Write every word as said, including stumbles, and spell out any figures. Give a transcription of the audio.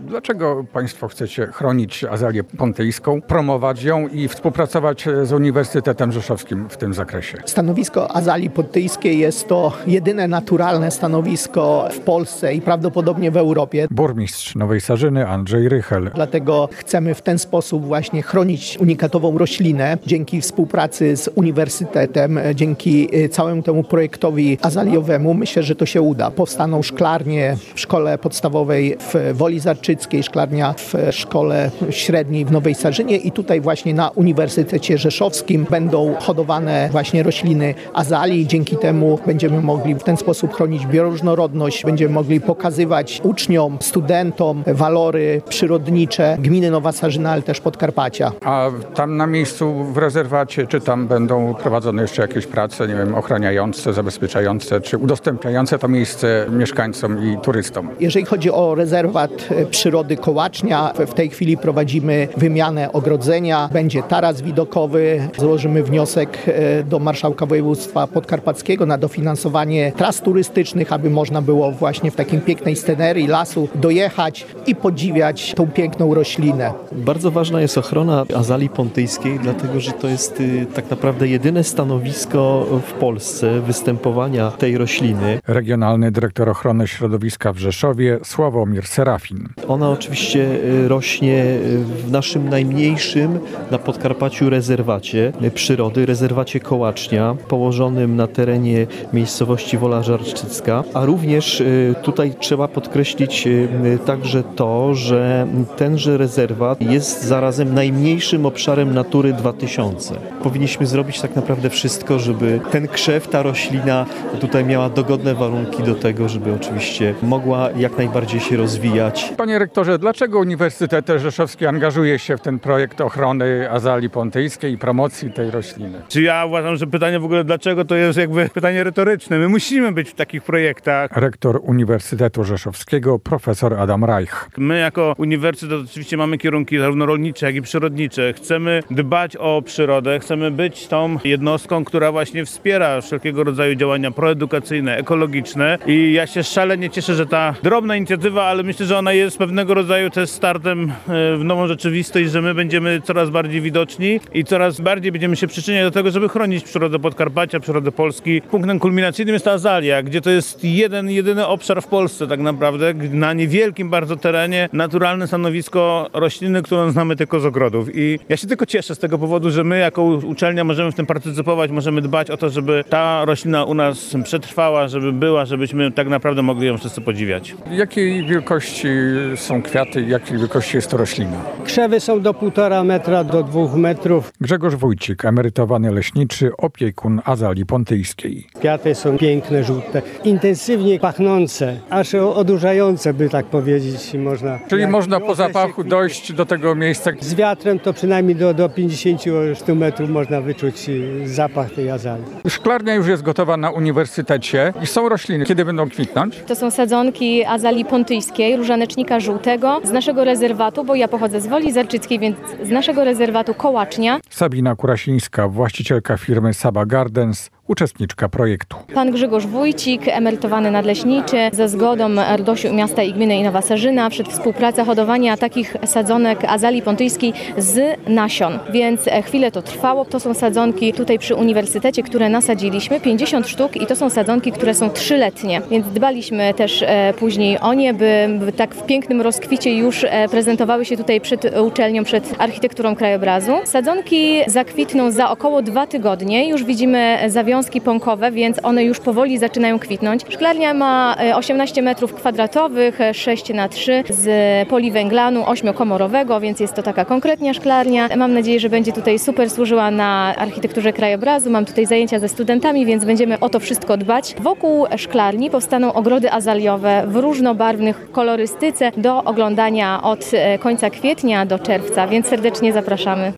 Dlaczego Państwo chcecie chronić Azalię Pontyjską, promować ją i współpracować z Uniwersytetem Rzeszowskim w tym zakresie? Stanowisko Azalii Pontyjskiej jest to jedyne naturalne stanowisko w Polsce i prawdopodobnie w Europie. Burmistrz Nowej Sarzyny Andrzej Rychel. Dlatego chcemy w ten sposób właśnie chronić unikatową roślinę. Dzięki współpracy z Uniwersytetem, dzięki całemu temu projektowi azaliowemu myślę, że to się uda. Powstaną szklarnie w szkole podstawowej w Woli Zarczyckiej, szklarnia w szkole średniej w Nowej Sarzynie i tutaj właśnie na Uniwersytecie Rzeszowskim będą hodowane właśnie rośliny azalii. Dzięki temu będziemy mogli w ten sposób chronić bioróżnorodność, będziemy mogli pokazywać uczniom, studentom walory przyrodnicze gminy Nowa Sarzyna, ale też Podkarpacia. A tam na miejscu w rezerwacie, czy tam będą prowadzone jeszcze jakieś prace, nie wiem, ochraniające, zabezpieczające, czy udostępniające to miejsce mieszkańcom i turystom? Jeżeli chodzi o rezerwat przyrody Kołacznia, w tej chwili prowadzimy wymianę ogrodzenia. Będzie taras widokowy. Złożymy wniosek do marszałka województwa podkarpackiego na dofinansowanie tras turystycznych, aby można było właśnie w takiej pięknej scenerii lasu dojechać i podziwiać tą piękną roślinę. Bardzo ważna jest ochrona Azalii Pontyjskiej, dlatego że to jest y, tak naprawdę jedyne stanowisko w Polsce występowania tej rośliny. Regionalny dyrektor ochrony środowiska w Rzeszowie Sławomir Serafin. Ona oczywiście y, rośnie w naszym najmniejszym na Podkarpaciu rezerwacie przyrody, rezerwacie Kołacznia, położonym na terenie miejscowości Wola Żarczycka, a również y, tutaj trzeba podkreślić y, także to, że tenże rezerwat jest zarazem najmniejszym obszarem Natury dwa tysiące. Powinniśmy zrobić tak naprawdę wszystko, żeby ten krzew, ta roślina tutaj miała dogodne warunki do tego, żeby oczywiście mogła jak najbardziej się rozwijać. Panie rektorze, dlaczego Uniwersytet Rzeszowski angażuje się w ten projekt ochrony Azalii Pontyjskiej i promocji tej rośliny? Czy ja uważam, że pytanie w ogóle dlaczego to jest jakby pytanie retoryczne. My musimy być w takich projektach. Rektor Uniwersytetu Rzeszowskiego profesor Adam Reich. My jako uniwersytet oczywiście mamy kierunki zarówno rolnicze, jak i przyrodnicze. Chcemy dbać o przyrodę, chcemy być tą jednostką, która właśnie wspiera wszelkiego rodzaju działania proedukacyjne, ekologiczne i ja się szalenie cieszę, że ta drobna inicjatywa, ale myślę, że ona jest pewnego rodzaju też startem w nową rzeczywistość, że my będziemy coraz bardziej widoczni i coraz bardziej będziemy się przyczyniać do tego, żeby chronić przyrodę Podkarpacia, przyrodę Polski. Punktem kulminacyjnym jest ta azalia, gdzie to jest jeden, jedyny obszar w Polsce tak naprawdę, na niewielkim bardzo terenie, naturalne stanowisko rośliny, którą znamy tylko z ogrodów. I ja się tylko cieszę z tego powodu, że my jako uczelnia możemy w tym partycypować, możemy dbać o to, żeby ta roślina u nas przetrwała, żeby była, żebyśmy tak naprawdę mogli ją wszyscy podziwiać. Jakiej wielkości są kwiaty, jakiej wielkości jest to roślina? Krzewy są do półtora metra, do dwóch metrów. Grzegorz Wójcik, emerytowany leśniczy, opiekun Azalii Pontyjskiej. Kwiaty są piękne, żółte, intensywnie pachnące, aż odurzające, by tak powiedzieć można. Czyli Jak można po niosę się zapachu kwity. dojść do tego miejsca. Z wiatrem to przynajmniej do, do pięćdziesięciu do stu metrów można wyczuć zapach tej azalii. Szklarnia już jest gotowa na uniwersytecie i są rośliny. Kiedy będą kwitnąć? To są sadzonki Azalii Pontyjskiej, różanecznika żółtego z naszego rezerwatu, bo ja pochodzę z Woli Zarczyckiej, więc z naszego rezerwatu Kołacznia. Sabina Kurasińska, właścicielka firmy Saba Gardens, uczestniczka projektu. Pan Grzegorz Wójcik, emerytowany nadleśniczy, za zgodą R D O S-u Miasta i Gminy i Nowa Sarzyna wszedł współpraca hodowania takich sadzonek Azalii Pontyjskiej z nasion. Więc chwilę to trwało. To są sadzonki tutaj przy uniwersytecie, które nasadziliśmy, pięćdziesiąt sztuk i to są sadzonki, które są trzyletnie. Więc dbaliśmy też e, później o nie, by, by tak w pięknym rozkwicie już e, prezentowały się tutaj przed uczelnią, przed architekturą krajobrazu. Sadzonki zakwitną za około dwa tygodnie. Już widzimy zawiązki wiązki pąkowe, więc one już powoli zaczynają kwitnąć. Szklarnia ma osiemnaście metrów kwadratowych, sześć na trzy z poliwęglanu ośmiokomorowego, więc jest to taka konkretna szklarnia. Mam nadzieję, że będzie tutaj super służyła na architekturze krajobrazu. Mam tutaj zajęcia ze studentami, więc będziemy o to wszystko dbać. Wokół szklarni powstaną ogrody azaliowe w różnobarwnych kolorystyce do oglądania od końca kwietnia do czerwca, więc serdecznie zapraszamy.